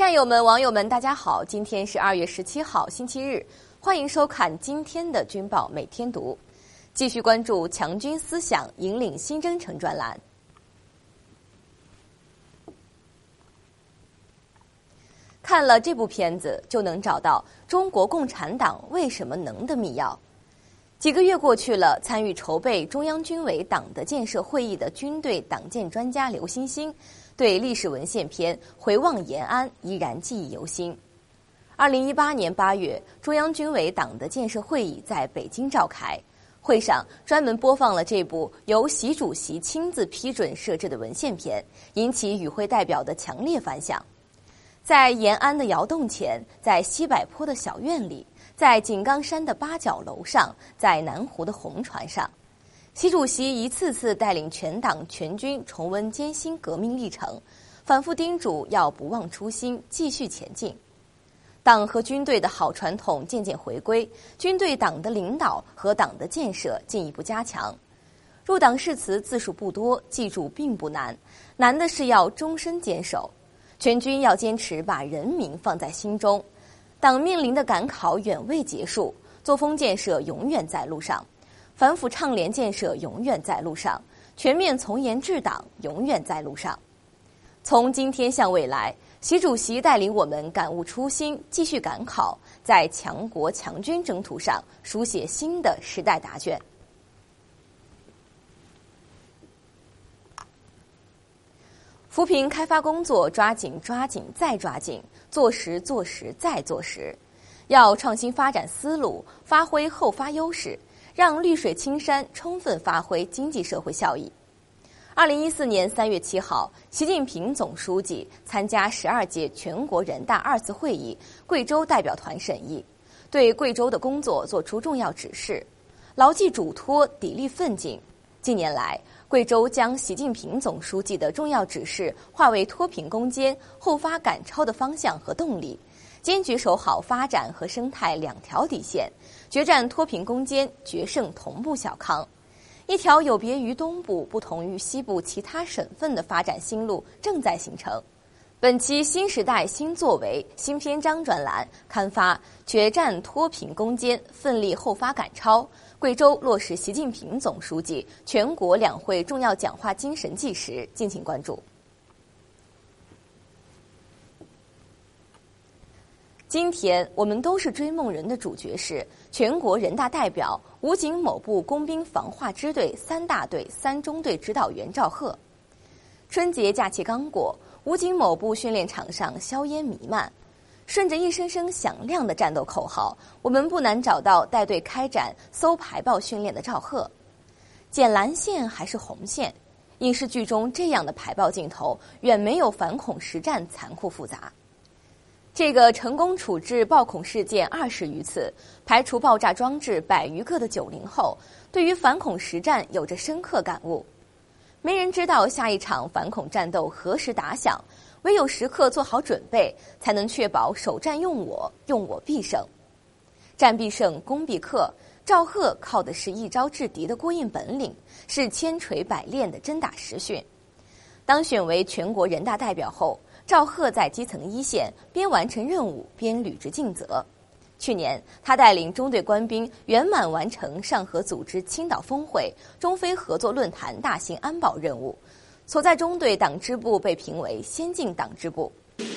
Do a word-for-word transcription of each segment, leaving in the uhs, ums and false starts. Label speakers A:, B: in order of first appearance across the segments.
A: 战友们、网友们，大家好！今天是二月十七号，星期日，欢迎收看今天的《军报每天读》，继续关注强军思想引领新征程专栏。看了这部片子，就能找到中国共产党为什么能的密钥。几个月过去了，参与筹备中央军委党的建设会议的军队党建专家刘欣欣，对历史文献篇回望延安依然记忆犹新。二零一八年八月，中央军委党的建设会议在北京召开，会上专门播放了这部由习主席亲自批准设置的文献片，引起与会代表的强烈反响。在延安的窑洞前，在西柏坡的小院里，在井冈山的八角楼上，在南湖的红船上，习主席一次次带领全党全军重温艰辛革命历程，反复叮嘱要不忘初心，继续前进。党和军队的好传统渐渐回归，军队党的领导和党的建设进一步加强。入党誓词字数不多，记住并不难，难的是要终身坚守。全军要坚持把人民放在心中，党面临的赶考远未结束，作风建设永远在路上，反腐倡廉建设永远在路上，全面从严治党永远在路上。从今天向未来，习主席带领我们感悟初心，继续赶考，在强国强军征途上书写新的时代答卷。扶贫开发工作抓紧抓紧再抓紧，做实做实再做实，要创新发展思路，发挥后发优势，让绿水青山充分发挥经济社会效益。二零一四年三月七号，习近平总书记参加十二届全国人大二次会议贵州代表团审议，对贵州的工作作出重要指示，牢记嘱托，砥砺奋进。近年来，贵州将习近平总书记的重要指示化为脱贫攻坚、后发赶超的方向和动力，坚决守好发展和生态两条底线，决战脱贫攻坚，决胜同步小康。一条有别于东部、不同于西部其他省份的发展新路正在形成。本期新时代新作为新篇章专栏刊发决战脱贫攻坚，奋力后发赶超，贵州落实习近平总书记全国两会重要讲话精神纪实，敬请关注。今天我们都是追梦人的主角是全国人大代表、武警某部工兵防化支队三大队三中队指导员赵贺。春节假期刚过，武警某部训练场上硝烟弥漫，顺着一声声响亮的战斗口号，我们不难找到带队开展搜排爆训练的赵贺。捡蓝线还是红线？影视剧中这样的排爆镜头远没有反恐实战残酷复杂。这个成功处置爆恐事件二十余次，排除爆炸装置百余个的九零后，对于反恐实战有着深刻感悟。没人知道下一场反恐战斗何时打响，唯有时刻做好准备，才能确保首战用我，用我必胜。战必胜，攻必克。赵贺靠的是一招制敌的过硬本领，是千锤百炼的真打实训。当选为全国人大代表后，赵贺在基层一线边完成任务边履职尽责。去年，他带领中队官兵圆满完成上合组织青岛峰会、中非合作论坛大型安保任务，所在中队党支部被评为先进党支部。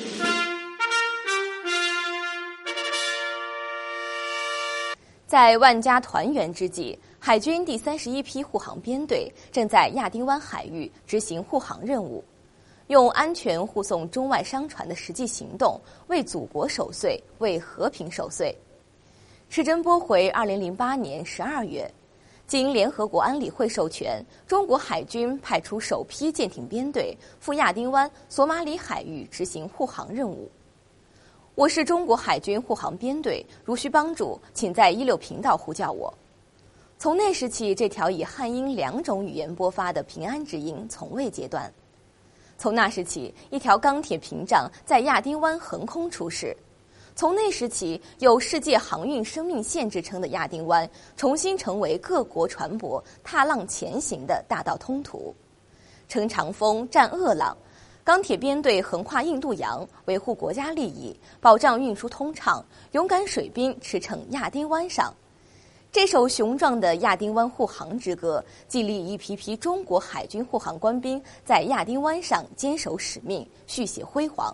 A: 在万家团圆之际，海军第三十一批护航编队正在亚丁湾海域执行护航任务，用安全护送中外商船的实际行动，为祖国守岁，为和平守岁。时针拨回二零零八年十二月，经联合国安理会授权，中国海军派出首批舰艇编队赴亚丁湾、索马里海域执行护航任务。我是中国海军护航编队，如需帮助，请在一六频道呼叫我。从那时起，这条以汉英两种语言播发的平安之音从未间断。从那时起，一条钢铁屏障在亚丁湾横空出世。从那时起，有世界航运生命线之称的亚丁湾，重新成为各国船舶踏浪前行的大道通途。乘长风，战恶浪， 钢铁编队横跨印度洋，维护国家利益，保障运输通畅，勇敢水兵驰骋亚丁湾上。这首雄壮的亚丁湾护航之歌，激励一批批中国海军护航官兵在亚丁湾上坚守使命，续写辉煌。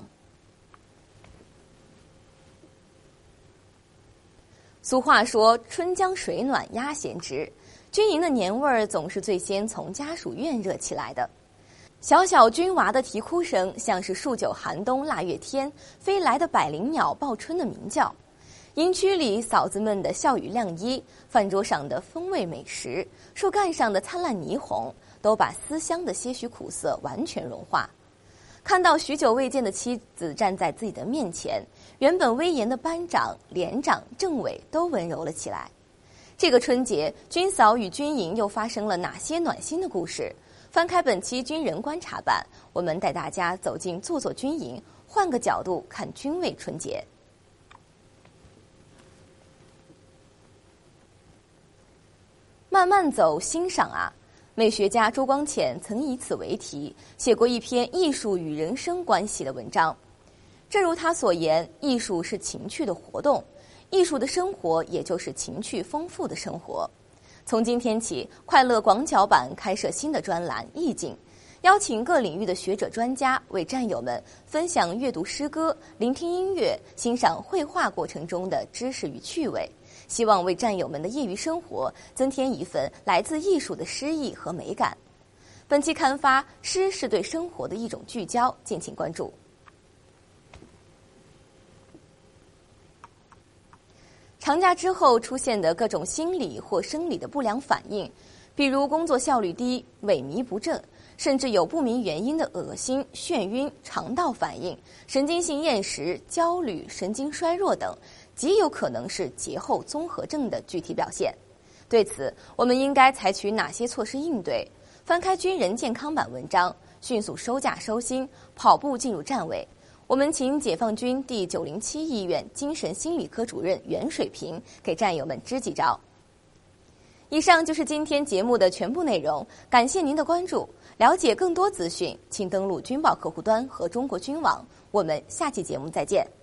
A: 俗话说，春江水暖鸭先知，军营的年味儿总是最先从家属院热起来的。小小军娃的啼哭声，像是数九寒冬腊月天飞来的百灵鸟报春的鸣叫。营区里嫂子们的笑语亮衣，饭桌上的风味美食，树干上的灿烂霓虹，都把思乡的些许苦涩完全融化。看到许久未见的妻子站在自己的面前，原本威严的班长、连长、政委都温柔了起来。这个春节，军嫂与军营又发生了哪些暖心的故事？翻开本期军人观察版，我们带大家走进座座军营，换个角度看军卫春节。慢慢走，欣赏啊！美学家周光潜曾以此为题写过一篇艺术与人生关系的文章。正如他所言，艺术是情趣的活动，艺术的生活也就是情趣丰富的生活。从今天起，快乐广角版开设新的专栏意境，邀请各领域的学者专家为战友们分享阅读诗歌、聆听音乐、欣赏绘画过程中的知识与趣味，希望为战友们的业余生活增添一份来自艺术的诗意和美感。本期刊发，诗是对生活的一种聚焦，敬请关注。长假之后出现的各种心理或生理的不良反应，比如工作效率低、萎靡不振，甚至有不明原因的恶心、眩晕、肠道反应、神经性厌食、焦虑、神经衰弱等，极有可能是节后综合症的具体表现。对此，我们应该采取哪些措施应对？翻开军人健康版文章，迅速收假收心，跑步进入站位。我们请解放军第九零七医院精神心理科主任袁水平给战友们支几招。以上就是今天节目的全部内容，感谢您的关注。了解更多资讯，请登录军报客户端和中国军网。我们下期节目再见。